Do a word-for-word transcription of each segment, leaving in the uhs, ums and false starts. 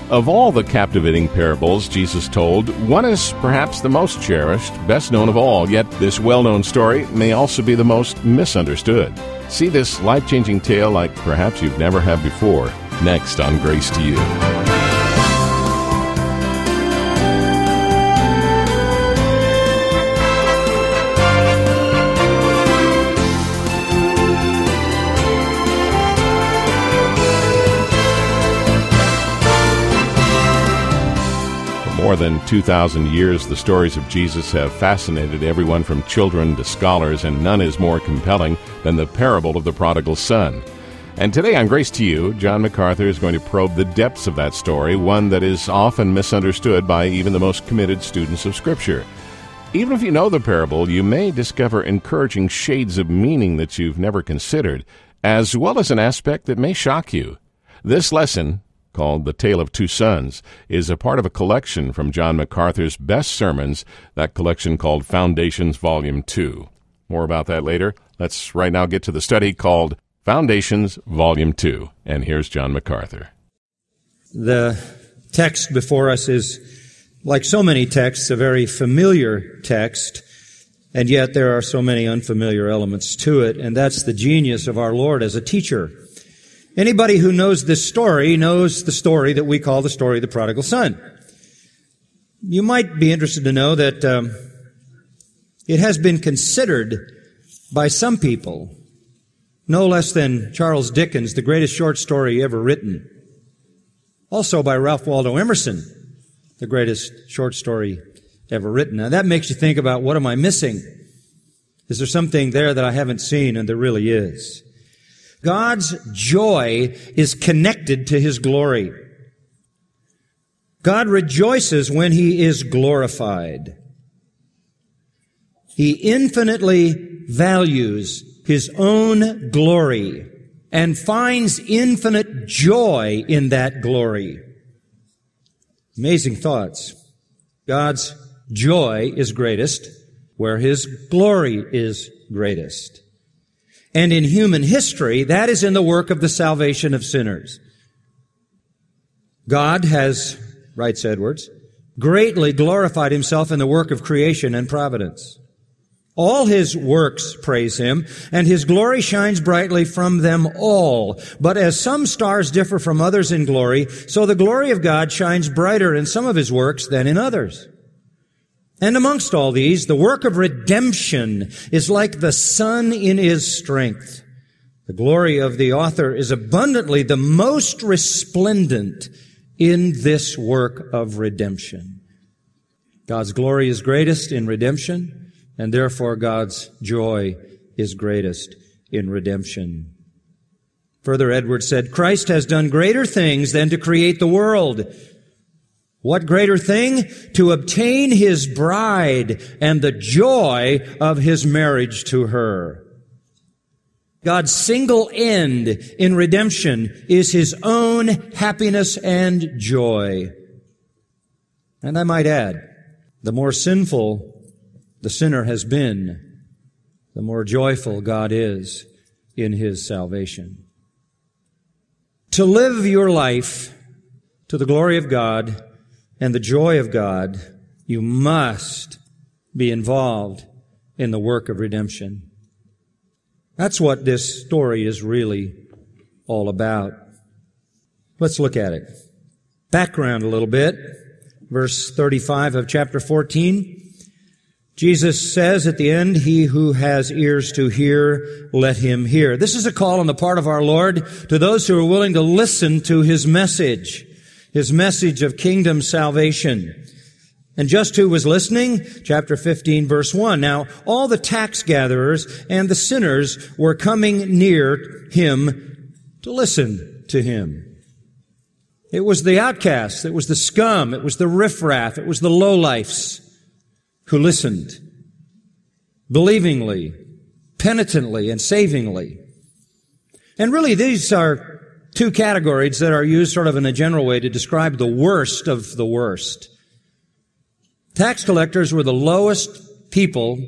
Of all the captivating parables Jesus told, one is perhaps the most cherished, best known of all, yet this well-known story may also be the most misunderstood. See this life-changing tale like perhaps you've never had before, next on Grace to You. More than two thousand years, the stories of Jesus have fascinated everyone from children to scholars, and none is more compelling than the parable of the prodigal son. And today on Grace to You, John MacArthur is going to probe the depths of that story, one that is often misunderstood by even the most committed students of Scripture. Even if you know the parable, you may discover encouraging shades of meaning that you've never considered, as well as an aspect that may shock you. This lesson, called The Tale of Two Sons, is a part of a collection from John MacArthur's best sermons, that collection called Foundations Volume two. More about that later. Let's right now get to the study called Foundations Volume two. And here's John MacArthur. The text before us is, like so many texts, a very familiar text, and yet there are so many unfamiliar elements to it, and that's the genius of our Lord as a teacher. Anybody who knows this story knows the story that we call the story of the prodigal son. You might be interested to know that um, it has been considered by some people, no less than Charles Dickens, the greatest short story ever written. Also by Ralph Waldo Emerson, the greatest short story ever written. Now that makes you think about, what am I missing? Is there something there that I haven't seen? And there really is. God's joy is connected to His glory. God rejoices when He is glorified. He infinitely values His own glory and finds infinite joy in that glory. Amazing thoughts. God's joy is greatest where His glory is greatest. And in human history, that is in the work of the salvation of sinners. God has, writes Edwards, greatly glorified Himself in the work of creation and providence. All His works praise Him, and His glory shines brightly from them all. But as some stars differ from others in glory, so the glory of God shines brighter in some of His works than in others. And amongst all these, the work of redemption is like the sun in His strength. The glory of the author is abundantly the most resplendent in this work of redemption. God's glory is greatest in redemption, and therefore God's joy is greatest in redemption. Further, Edwards said, Christ has done greater things than to create the world. What greater thing? To obtain His bride and the joy of His marriage to her. God's single end in redemption is His own happiness and joy. And I might add, the more sinful the sinner has been, the more joyful God is in His salvation. To live your life to the glory of God and the joy of God, you must be involved in the work of redemption. That's what this story is really all about. Let's look at it. Background a little bit. Verse thirty-five of chapter fourteen. Jesus says at the end, He who has ears to hear, let him hear. This is a call on the part of our Lord to those who are willing to listen to His message. His message of kingdom salvation. And just who was listening? Chapter fifteen, verse one. Now, all the tax gatherers and the sinners were coming near Him to listen to Him. It was the outcasts, it was the scum, it was the riffraff, it was the lowlifes who listened believingly, penitently, and savingly. And really, these are two categories that are used sort of in a general way to describe the worst of the worst. Tax collectors were the lowest people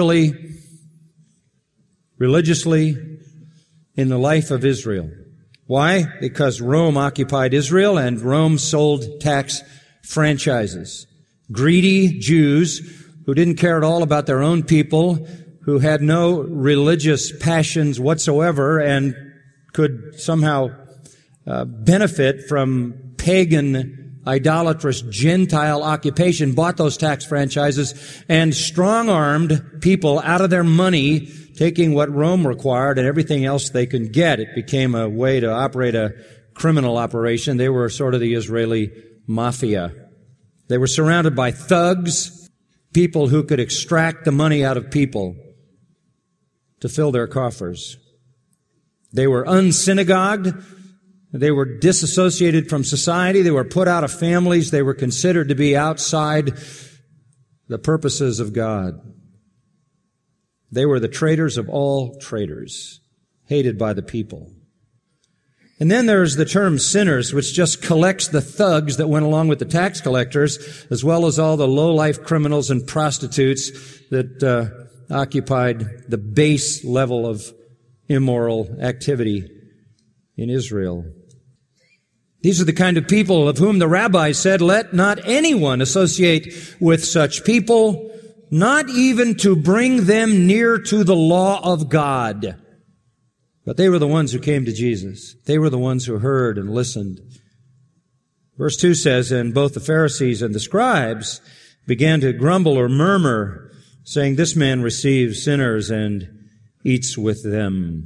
socially, religiously, in the life of Israel. Why? Because Rome occupied Israel and Rome sold tax franchises. Greedy Jews who didn't care at all about their own people, who had no religious passions whatsoever and could somehow uh, benefit from pagan, idolatrous Gentile occupation, bought those tax franchises and strong-armed people out of their money, taking what Rome required and everything else they could get. It became a way to operate a criminal operation. They were sort of the Israeli mafia. They were surrounded by thugs, people who could extract the money out of people to fill their coffers. They were unsynagogued. They were disassociated from society. They were put out of families. They were considered to be outside the purposes of God. They were the traitors of all traitors, hated by the people. And then there's the term sinners, which just collects the thugs that went along with the tax collectors, as well as all the low-life criminals and prostitutes that uh, occupied the base level of immoral activity in Israel. These are the kind of people of whom the rabbis said, let not anyone associate with such people, not even to bring them near to the law of God. But they were the ones who came to Jesus. They were the ones who heard and listened. Verse two says, and both the Pharisees and the scribes began to grumble or murmur, saying, this man receives sinners and eats with them.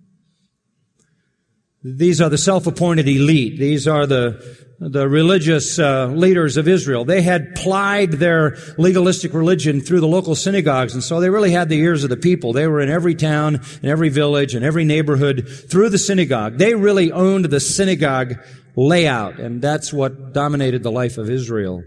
These are the self-appointed elite. These are the the religious uh, leaders of Israel. They had plied their legalistic religion through the local synagogues, and so they really had the ears of the people. They were in every town, in every village, in every neighborhood through the synagogue. They really owned the synagogue layout, and that's what dominated the life of Israel.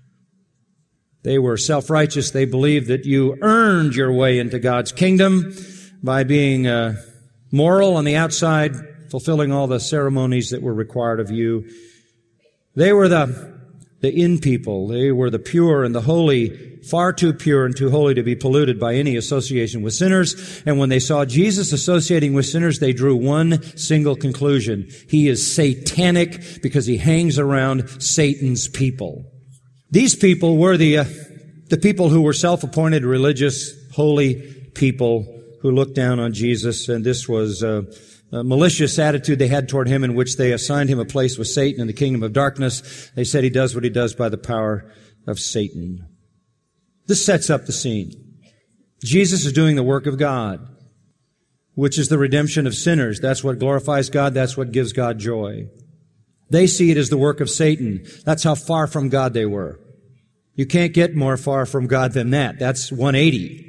They were self-righteous. They believed that you earned your way into God's kingdom by being uh, moral on the outside, fulfilling all the ceremonies that were required of you. They were the, the in people. They were the pure and the holy, far too pure and too holy to be polluted by any association with sinners. And when they saw Jesus associating with sinners, they drew one single conclusion. He is satanic because he hangs around Satan's people. These people were the, uh, the people who were self-appointed religious, holy people who looked down on Jesus, and this was uh, a malicious attitude they had toward him, in which they assigned him a place with Satan in the kingdom of darkness. They said he does what he does by the power of Satan. This sets up the scene. Jesus is doing the work of God, which is the redemption of sinners. That's what glorifies God. That's what gives God joy. They see it as the work of Satan. That's how far from God they were. You can't get more far from God than that. That's one eighty.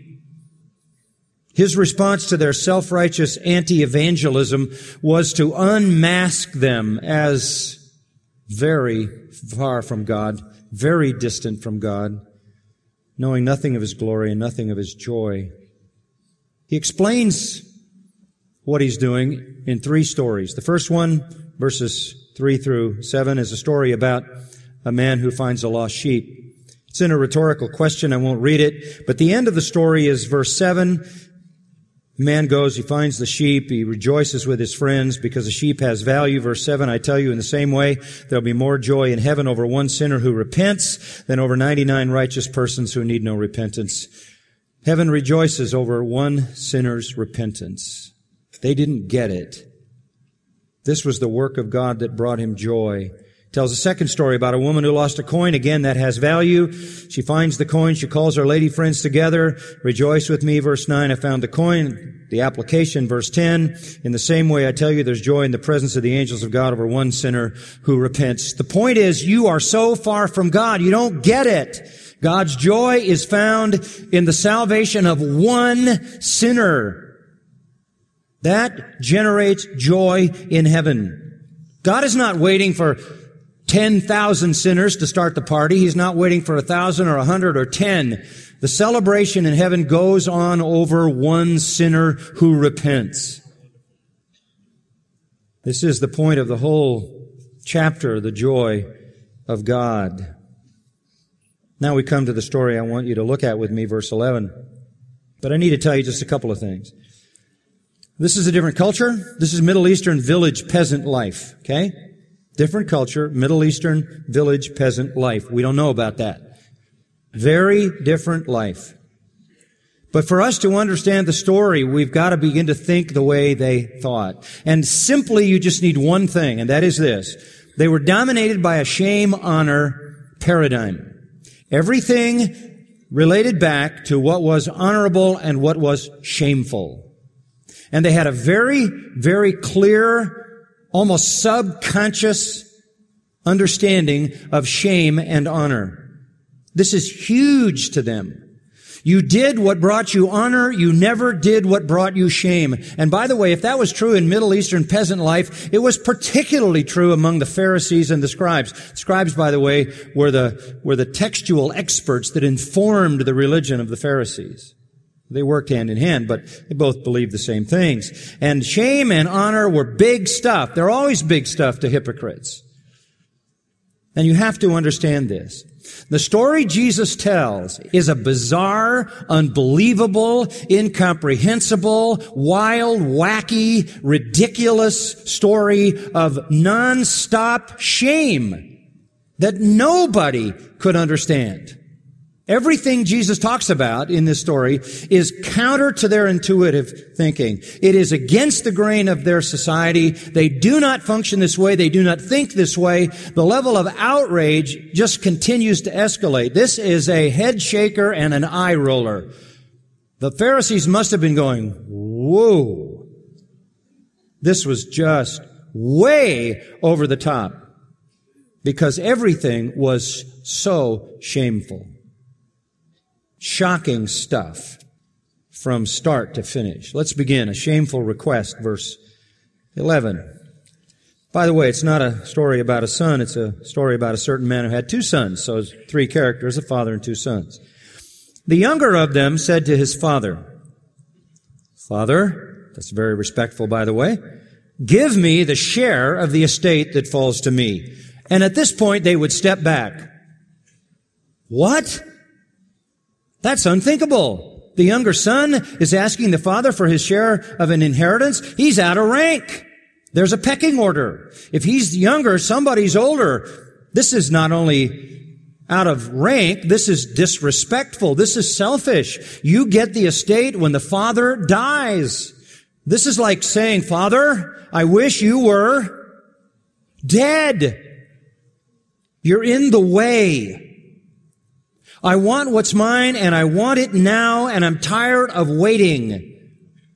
His response to their self-righteous anti-evangelism was to unmask them as very far from God, very distant from God, knowing nothing of His glory and nothing of His joy. He explains what He's doing in three stories. The first one, verses three through seven, is a story about a man who finds a lost sheep. It's in a rhetorical question. I won't read it. But the end of the story is verse seven. The man goes, he finds the sheep, he rejoices with his friends because the sheep has value. Verse seven, I tell you, in the same way, there'll be more joy in heaven over one sinner who repents than over ninety-nine righteous persons who need no repentance. Heaven rejoices over one sinner's repentance. They didn't get it. This was the work of God that brought him joy. Tells a second story about a woman who lost a coin. Again, that has value. She finds the coin. She calls her lady friends together. Rejoice with me. Verse nine, I found the coin. The application, verse ten. In the same way, I tell you, there's joy in the presence of the angels of God over one sinner who repents. The point is, you are so far from God, you don't get it. God's joy is found in the salvation of one sinner. That generates joy in heaven. God is not waiting for ten thousand sinners to start the party. He's not waiting for a thousand or a hundred or ten. The celebration in heaven goes on over one sinner who repents. This is the point of the whole chapter, the joy of God. Now we come to the story I want you to look at with me, verse eleven. But I need to tell you just a couple of things. This is a different culture. This is Middle Eastern village peasant life, okay? Different culture, Middle Eastern village peasant life. We don't know about that. Very different life. But for us to understand the story, we've got to begin to think the way they thought. And simply, you just need one thing, and that is this. They were dominated by a shame-honor paradigm. Everything related back to what was honorable and what was shameful. And they had a very, very clear, almost subconscious understanding of shame and honor. This is huge to them. You did what brought you honor. You never did what brought you shame. And by the way, if that was true in Middle Eastern peasant life, it was particularly true among the Pharisees and the scribes. Scribes, by the way, were the, were the textual experts that informed the religion of the Pharisees. They worked hand in hand, but they both believed the same things. And shame and honor were big stuff. They're always big stuff to hypocrites. And you have to understand this. The story Jesus tells is a bizarre, unbelievable, incomprehensible, wild, wacky, ridiculous story of non-stop shame that nobody could understand. Everything Jesus talks about in this story is counter to their intuitive thinking. It is against the grain of their society. They do not function this way. They do not think this way. The level of outrage just continues to escalate. This is a head shaker and an eye roller. The Pharisees must have been going, whoa. This was just way over the top because everything was so shameful. Shocking stuff from start to finish. Let's begin. A shameful request, verse eleven. By the way, it's not a story about a son. It's a story about a certain man who had two sons. So it's three characters, a father and two sons. The younger of them said to his father, Father, that's very respectful, by the way, give me the share of the estate that falls to me. And at this point, they would step back. What? That's unthinkable. The younger son is asking the father for his share of an inheritance. He's out of rank. There's a pecking order. If he's younger, somebody's older. This is not only out of rank, this is disrespectful. This is selfish. You get the estate when the father dies. This is like saying, Father, I wish you were dead. You're in the way. I want what's mine, and I want it now, and I'm tired of waiting.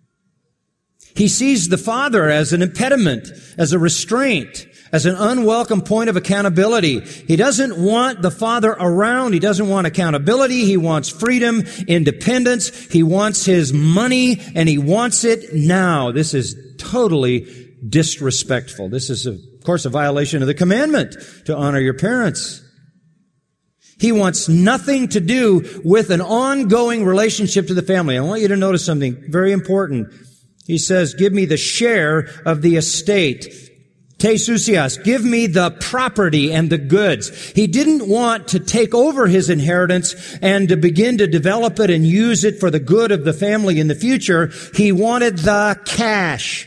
He sees the father as an impediment, as a restraint, as an unwelcome point of accountability. He doesn't want the father around. He doesn't want accountability. He wants freedom, independence. He wants his money, and he wants it now. This is totally disrespectful. This is, of course, a violation of the commandment to honor your parents. He wants nothing to do with an ongoing relationship to the family. I want you to notice something very important. He says, give me the share of the estate. Te sousias, give me the property and the goods. He didn't want to take over his inheritance and to begin to develop it and use it for the good of the family in the future. He wanted the cash.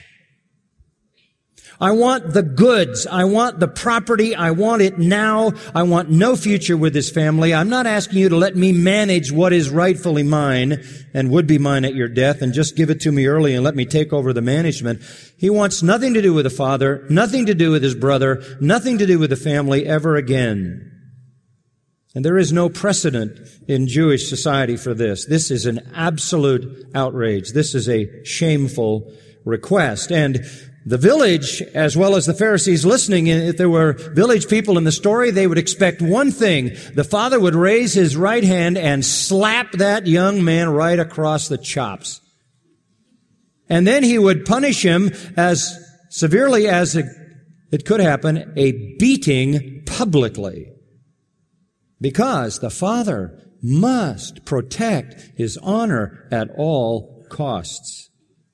I want the goods. I want the property. I want it now. I want no future with this family. I'm not asking you to let me manage what is rightfully mine and would be mine at your death and just give it to me early and let me take over the management. He wants nothing to do with the father, nothing to do with his brother, nothing to do with the family ever again. And there is no precedent in Jewish society for this. This is an absolute outrage. This is a shameful request. And the village, as well as the Pharisees listening, if there were village people in the story, they would expect one thing. The father would raise his right hand and slap that young man right across the chops. And then he would punish him as severely as it could happen, a beating publicly. Because the father must protect his honor at all costs.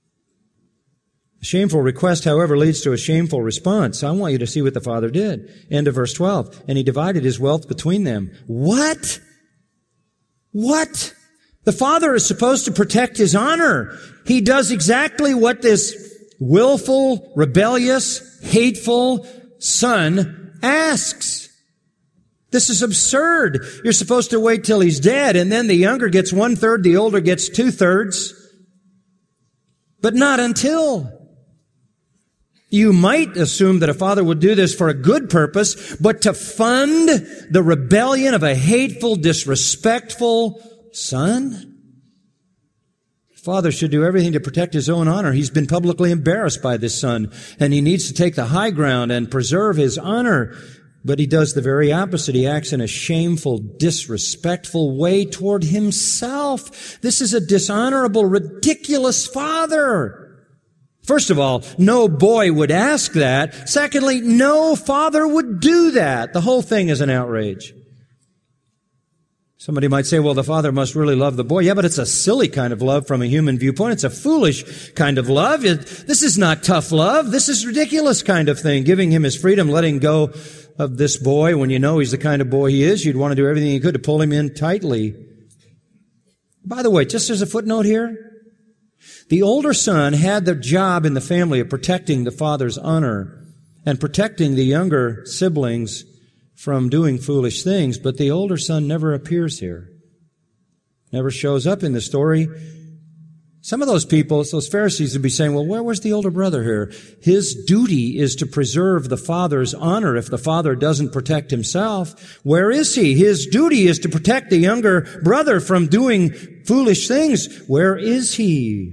A shameful request, however, leads to a shameful response. I want you to see what the father did. End of verse twelve. And he divided his wealth between them. What? What? The father is supposed to protect his honor. He does exactly what this willful, rebellious, hateful son asks. This is absurd. You're supposed to wait till he's dead, and then the younger gets one-third, the older gets two-thirds. But not until. You might assume that a father would do this for a good purpose, but to fund the rebellion of a hateful, disrespectful son? Father should do everything to protect his own honor. He's been publicly embarrassed by this son, and he needs to take the high ground and preserve his honor. But he does the very opposite. He acts in a shameful, disrespectful way toward himself. This is a dishonorable, ridiculous father. First of all, no boy would ask that. Secondly, no father would do that. The whole thing is an outrage. Somebody might say, well, the father must really love the boy. Yeah, but it's a silly kind of love from a human viewpoint. It's a foolish kind of love. It, this is not tough love. This is ridiculous kind of thing. Giving him his freedom, letting go of this boy when you know he's the kind of boy he is. You'd want to do everything you could to pull him in tightly. By the way, just as a footnote here, the older son had the job in the family of protecting the father's honor and protecting the younger siblings from doing foolish things, but the older son never appears here, never shows up in the story. Some of those people, those Pharisees, would be saying, well, where was the older brother here? His duty is to preserve the father's honor if the father doesn't protect himself. Where is he? His duty is to protect the younger brother from doing foolish things. Where is he?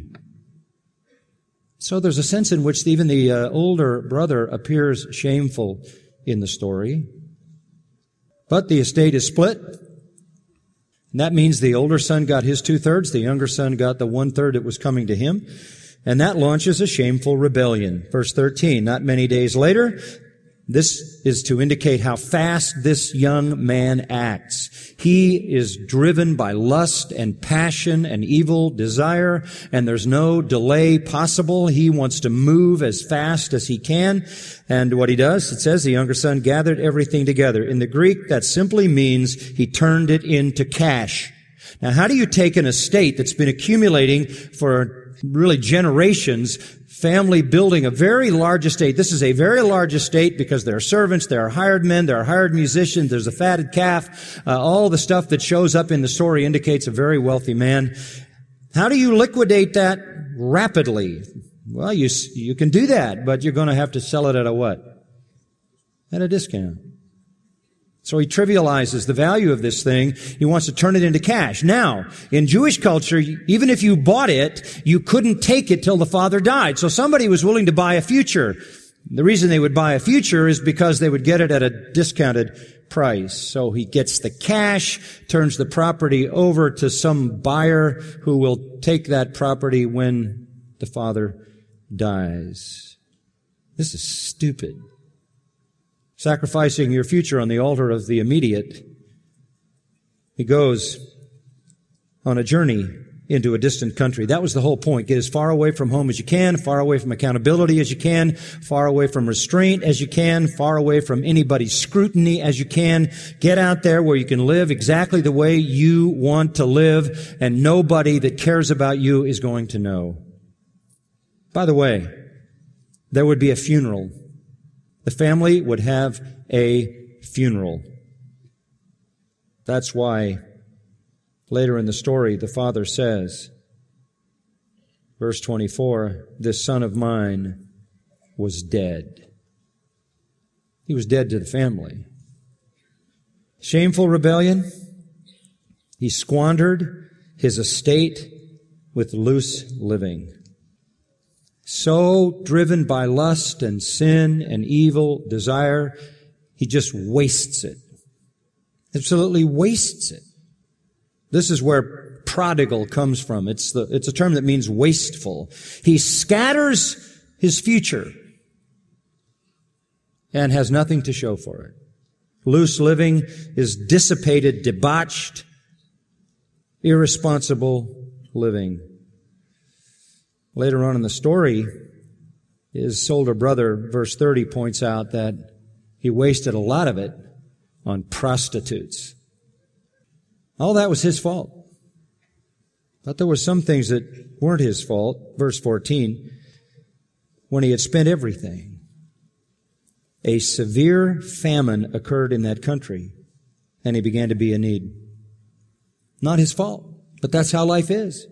So there's a sense in which even the uh, older brother appears shameful in the story. But the estate is split. And that means the older son got his two-thirds, the younger son got the one-third that was coming to him. And that launches a shameful rebellion. Verse thirteen, not many days later, this is to indicate how fast this young man acts. He is driven by lust and passion and evil desire, and there's no delay possible. He wants to move as fast as he can. And what he does, it says, the younger son gathered everything together. In the Greek, that simply means he turned it into cash. Now, how do you take an estate that's been accumulating for really generations, family building a very large estate? This is a very large estate because there are servants, there are hired men, there are hired musicians, there's a fatted calf. Uh, all the stuff that shows up in the story indicates a very wealthy man. How do you liquidate that rapidly? Well, you you can do that, but you're going to have to sell it at a what? At a discount. So he trivializes the value of this thing. He wants to turn it into cash. Now, in Jewish culture, even if you bought it, you couldn't take it till the father died. So somebody was willing to buy a future. The reason they would buy a future is because they would get it at a discounted price. So he gets the cash, turns the property over to some buyer who will take that property when the father dies. This is stupid. Sacrificing your future on the altar of the immediate. He goes on a journey into a distant country. That was the whole point. Get as far away from home as you can, far away from accountability as you can, far away from restraint as you can, far away from anybody's scrutiny as you can. Get out there where you can live exactly the way you want to live, and nobody that cares about you is going to know. By the way, there would be a funeral. The family would have a funeral. That's why later in the story the father says, verse twenty-four, this son of mine was dead. He was dead to the family. Shameful rebellion. He squandered his estate with loose living. So driven by lust and sin and evil desire, he just wastes it. Absolutely wastes it. This is where prodigal comes from. It's the, it's a term that means wasteful. He scatters his future and has nothing to show for it. Loose living is dissipated, debauched, irresponsible living. Later on in the story, his older brother, verse thirty, points out that he wasted a lot of it on prostitutes. All that was his fault. But there were some things that weren't his fault. Verse fourteen, when he had spent everything, a severe famine occurred in that country, and he began to be in need. Not his fault, but that's how life is.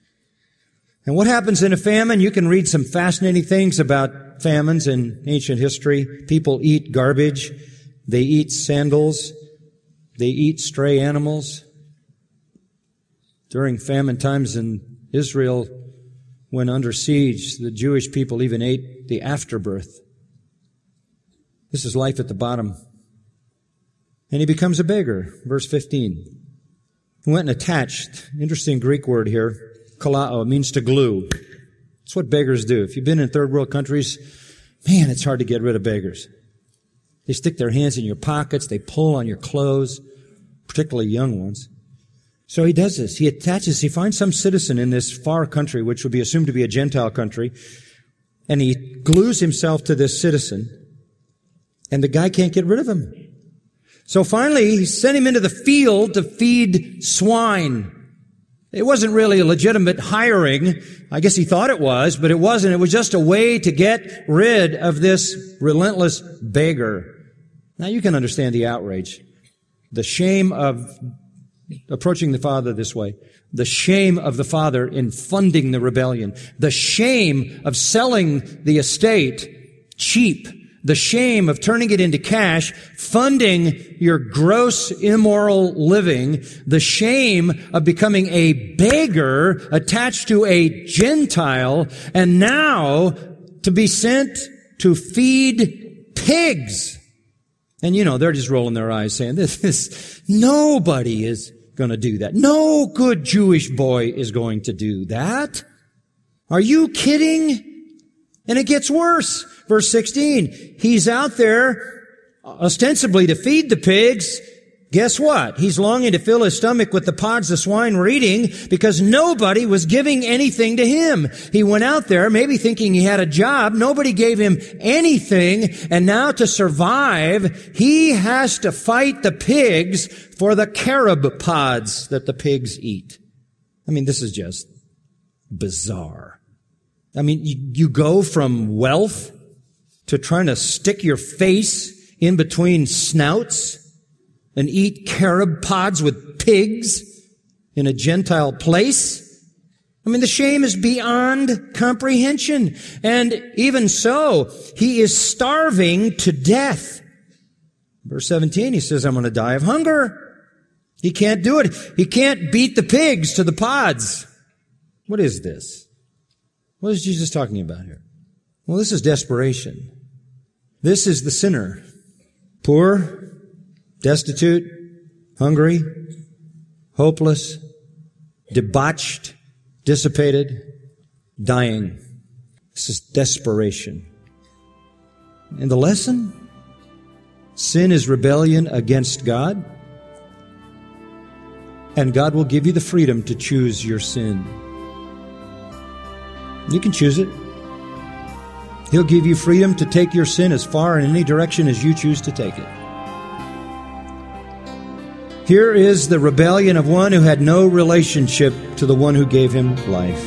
And what happens in a famine? You can read some fascinating things about famines in ancient history. People eat garbage. They eat sandals. They eat stray animals. During famine times in Israel, when under siege, the Jewish people even ate the afterbirth. This is life at the bottom. And he becomes a beggar. Verse fifteen. He went and attached, interesting Greek word here, kalao, means to glue. It's what beggars do. If you've been in third world countries, man, it's hard to get rid of beggars. They stick their hands in your pockets. They pull on your clothes, particularly young ones. So he does this. He attaches, he finds some citizen in this far country, which would be assumed to be a Gentile country, and he glues himself to this citizen, and the guy can't get rid of him. So finally, he sent him into the field to feed swine. It wasn't really a legitimate hiring. I guess he thought it was, but it wasn't. It was just a way to get rid of this relentless beggar. Now you can understand the outrage, the shame of approaching the Father this way, the shame of the Father in funding the rebellion, the shame of selling the estate cheap, the shame of turning it into cash, funding your gross immoral living, the shame of becoming a beggar attached to a Gentile, and now to be sent to feed pigs. And you know, they're just rolling their eyes saying, this is, nobody is going to do that. No good Jewish boy is going to do that. Are you kidding? And it gets worse. Verse sixteen, he's out there ostensibly to feed the pigs. Guess what? He's longing to fill his stomach with the pods the swine were eating because nobody was giving anything to him. He went out there maybe thinking he had a job. Nobody gave him anything. And now to survive, he has to fight the pigs for the carob pods that the pigs eat. I mean, this is just bizarre. I mean, you, you go from wealth to trying to stick your face in between snouts and eat carob pods with pigs in a Gentile place. I mean, the shame is beyond comprehension. And even so, he is starving to death. Verse seventeen, he says, I'm going to die of hunger. He can't do it. He can't beat the pigs to the pods. What is this? What is Jesus talking about here? Well, this is desperation. This is the sinner. Poor, destitute, hungry, hopeless, debauched, dissipated, dying. This is desperation. And the lesson? Sin is rebellion against God, and God will give you the freedom to choose your sin. You can choose it. He'll give you freedom to take your sin as far in any direction as you choose to take it. Here is the rebellion of one who had no relationship to the one who gave him life.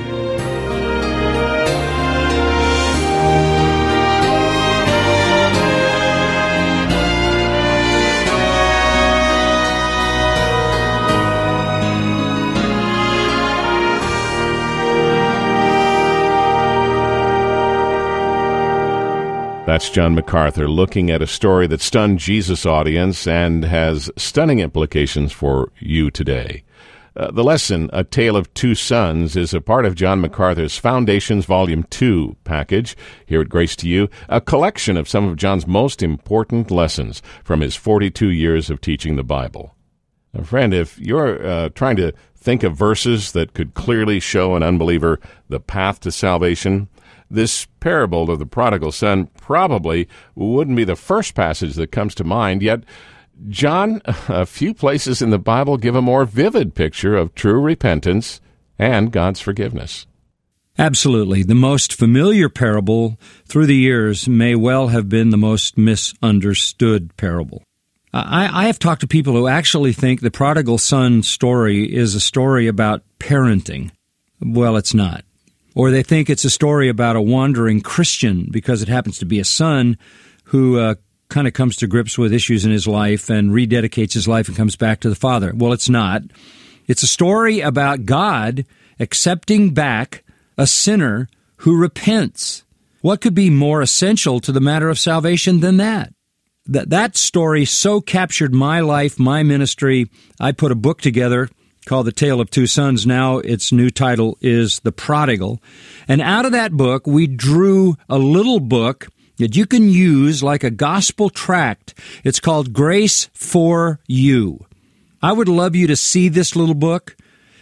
That's John MacArthur looking at a story that stunned Jesus' audience and has stunning implications for you today. Uh, the lesson, A Tale of Two Sons, is a part of John MacArthur's Foundations Volume two package here at Grace to You, a collection of some of John's most important lessons from his forty-two years of teaching the Bible. Now, friend, if you're uh, trying to think of verses that could clearly show an unbeliever the path to salvation, this parable of the prodigal son probably wouldn't be the first passage that comes to mind, yet John, a few places in the Bible give a more vivid picture of true repentance and God's forgiveness. Absolutely. The most familiar parable through the years may well have been the most misunderstood parable. I, I have talked to people who actually think the prodigal son story is a story about parenting. Well, it's not. Or they think it's a story about a wandering Christian because it happens to be a son who uh, kind of comes to grips with issues in his life and rededicates his life and comes back to the Father. Well, it's not. It's a story about God accepting back a sinner who repents. What could be more essential to the matter of salvation than that? That that story so captured my life, my ministry. I put a book together called The Tale of Two Sons. Now its new title is The Prodigal. And out of that book, we drew a little book that you can use like a gospel tract. It's called Grace for You. I would love you to see this little book.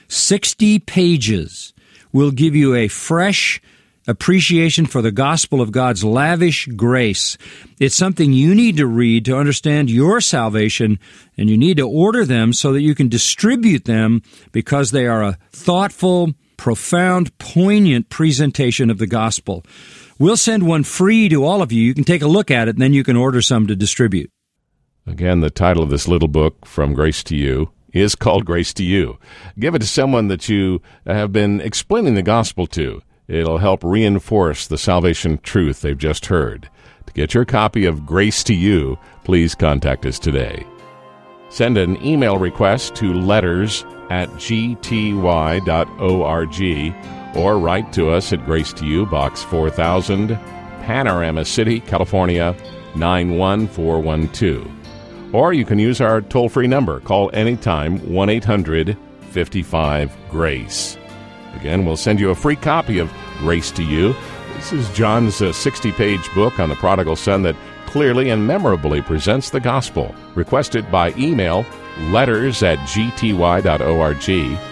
sixty pages will give you a fresh appreciation for the gospel of God's lavish grace. It's something you need to read to understand your salvation, and you need to order them so that you can distribute them because they are a thoughtful, profound, poignant presentation of the gospel. We'll send one free to all of you. You can take a look at it, and then you can order some to distribute. Again, the title of this little book, From Grace to You, is called Grace to You. Give it to someone that you have been explaining the gospel to. It'll help reinforce the salvation truth they've just heard. To get your copy of Grace to You, please contact us today. Send an email request to letters at g t y dot org or write to us at Grace to You, Box four thousand, Panorama City, California, nine one four one two. Or you can use our toll-free number. Call anytime, one eight hundred fifty-five GRACE. Again, we'll send you a free copy of Grace to You. This is John's uh, sixty-page book on the prodigal son that clearly and memorably presents the gospel. Requested by email, letters at g t y dot org,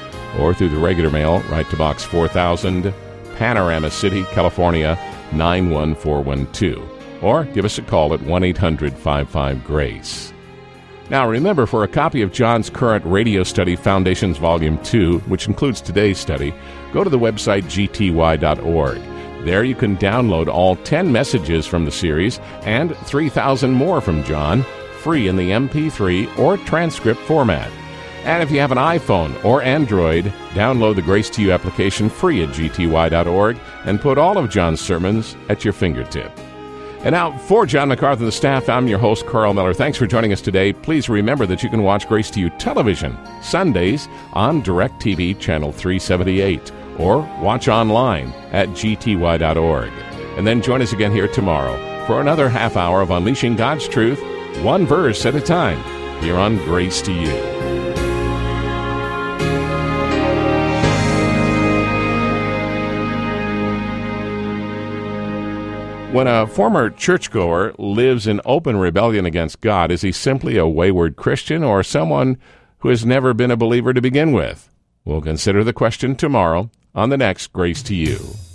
or through the regular mail, write to Box four thousand, Panorama City, California, nine one four one two. Or give us a call at one eight hundred fifty-five GRACE. Now, remember, for a copy of John's current Radio Study Foundations Volume two, which includes today's study, go to the website g t y dot org. There you can download all ten messages from the series and three thousand more from John, free in the M P three or transcript format. And if you have an iPhone or Android, download the Grace to You application free at g t y dot org and put all of John's sermons at your fingertip. And now, for John MacArthur and the staff, I'm your host, Carl Miller. Thanks for joining us today. Please remember that you can watch Grace to You television Sundays on DirecTV Channel three seventy-eight or watch online at g t y dot org. And then join us again here tomorrow for another half hour of Unleashing God's Truth, one verse at a time, here on Grace to You. When a former churchgoer lives in open rebellion against God, is he simply a wayward Christian or someone who has never been a believer to begin with? We'll consider the question tomorrow on the next Grace to You.